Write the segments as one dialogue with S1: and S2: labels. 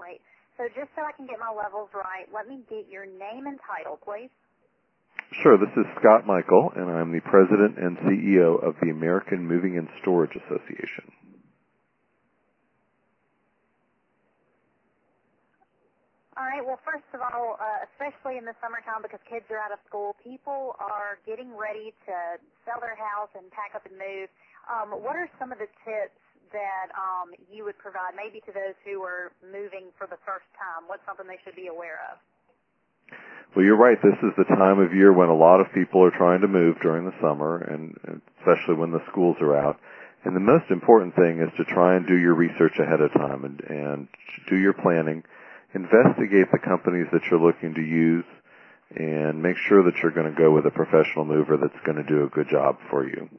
S1: right. So just so I can get my levels right, let me get your name and title, please.
S2: Sure. This is Scott Michael, and I'm the President and CEO of the American Moving and Storage Association.
S1: All right. Well, first of all, especially in the summertime because kids are out of school, people are getting ready to sell their house and pack up and move. What are some of the tips that you would provide maybe to those who are moving for the first time? What's something they should be aware of?
S2: Well, you're right. This is the time of year when a lot of people are trying to move during the summer, and especially when the schools are out. And the most important thing is to try and do your research ahead of time and do your planning. Investigate the companies that you're looking to use and make sure that you're going to go with a professional mover that's going to do a good job for you.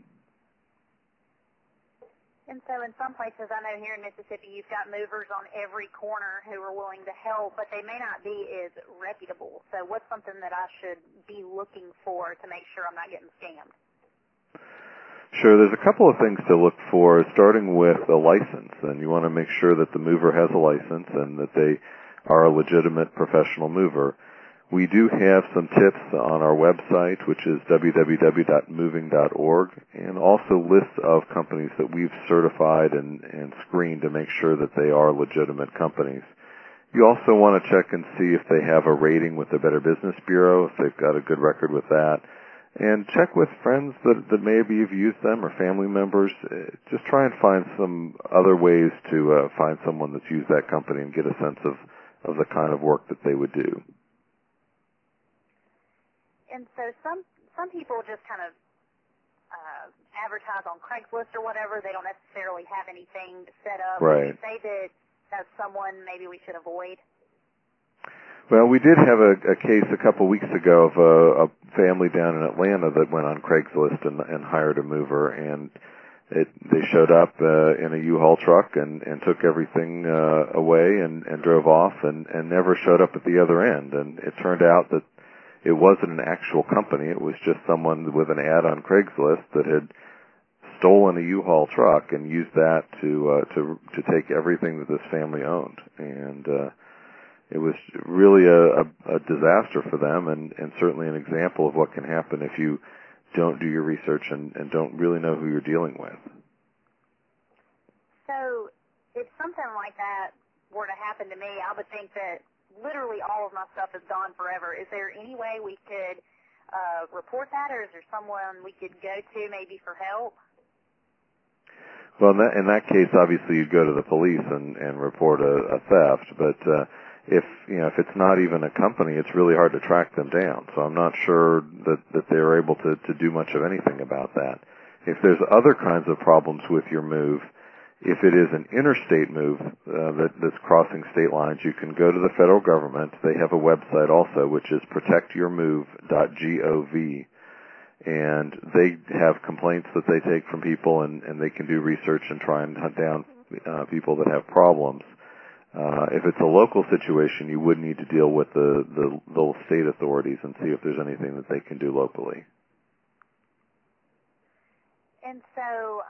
S1: And so in some places, I know here in Mississippi, you've got movers on every corner who are willing to help, but they may not be as reputable. So what's something that I should be looking for to make sure I'm not getting scammed?
S2: Sure. There's a couple of things to look for, starting with a license. And you want to make sure that the mover has a license and that they are a legitimate professional mover. We do have some tips on our website, which is www.moving.org, and also lists of companies that we've certified and screened to make sure that they are legitimate companies. You also want to check and see if they have a rating with the Better Business Bureau, if they've got a good record with that. And check with friends that maybe have used them or family members. Just try and find some other ways to find someone that's used that company and get a sense of the kind of work that they would do.
S1: And so some people just kind of advertise on Craigslist or whatever. They don't necessarily have anything set up.
S2: Right.
S1: Would you say that that's someone maybe we should avoid?
S2: Well, we did have a case a couple weeks ago of a family down in Atlanta that went on Craigslist and hired a mover, and they showed up in a U-Haul truck and took everything away and drove off and never showed up at the other end. And it turned out that it wasn't an actual company. It was just someone with an ad on Craigslist that had stolen a U-Haul truck and used that to take everything that this family owned. And it was really a disaster for them, and certainly an example of what can happen if you don't do your research and don't really know who you're dealing with.
S1: So if something like that were to happen to me, I would think that literally all of my stuff is gone forever. Is there any way we could report that, or is there someone we could go to maybe for help?
S2: Well, in that case, obviously you'd go to the police and report a theft, but if it's not even a company, it's really hard to track them down. So I'm not sure that they're able to do much of anything about that. If there's other kinds of problems with your move, if it is an interstate move that's crossing state lines, you can go to the federal government. They have a website also, which is protectyourmove.gov, and they have complaints that they take from people, and they can do research and try and hunt down people that have problems. If it's a local situation, you would need to deal with the state authorities and see if there's anything that they can do locally.
S1: And so,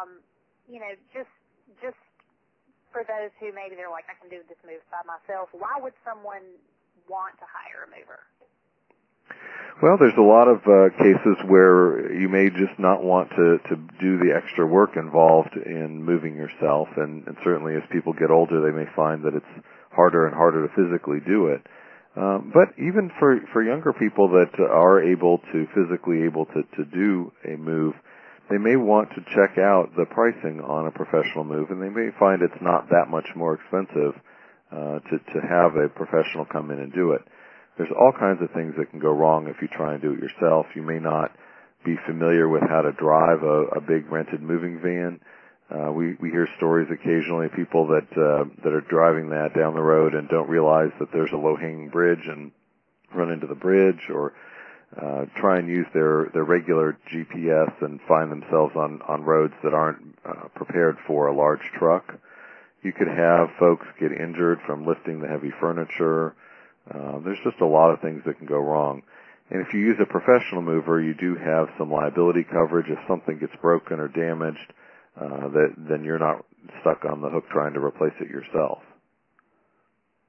S1: just for those who maybe they're like, I can do this move by myself, why would someone want to hire a mover?
S2: Well, there's a lot of cases where you may just not want to do the extra work involved in moving yourself, and certainly as people get older, they may find that it's harder and harder to physically do it. But even for younger people that are physically able to do a move, they may want to check out the pricing on a professional move, and they may find it's not that much more expensive to have a professional come in and do it. There's all kinds of things that can go wrong if you try and do it yourself. You may not be familiar with how to drive a big rented moving van. We hear stories occasionally, people that are driving that down the road and don't realize that there's a low-hanging bridge and run into the bridge, or try and use their regular GPS and find themselves on roads that aren't prepared for a large truck. You could have folks get injured from lifting the heavy furniture. There's just a lot of things that can go wrong. And if you use a professional mover, you do have some liability coverage. If something gets broken or damaged, then you're not stuck on the hook trying to replace it yourself.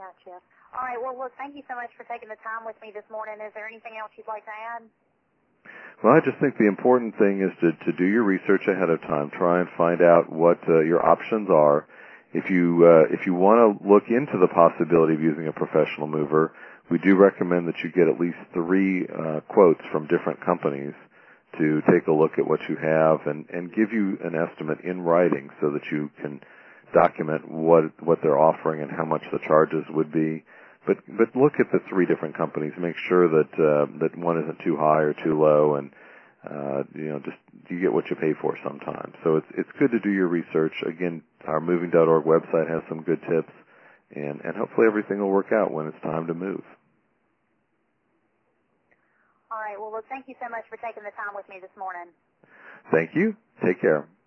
S1: Gotcha. All right. Well, look, thank you so much for taking the time with me this morning. Is there anything else you'd like to add?
S2: Well, I just think the important thing is to do your research ahead of time. Try and find out what your options are. If you want to look into the possibility of using a professional mover, we do recommend that you get at least 3 quotes from different companies to take a look at what you have and give you an estimate in writing so that you can document what they're offering and how much the charges would be. But look at the 3 different companies. Make sure that one isn't too high or too low, and just you get what you pay for sometimes. So it's good to do your research. Again, our moving.org website has some good tips, and hopefully everything will work out when it's time to move.
S1: All right. Well, thank you so much for taking the time with me this morning.
S2: Thank you. Take care.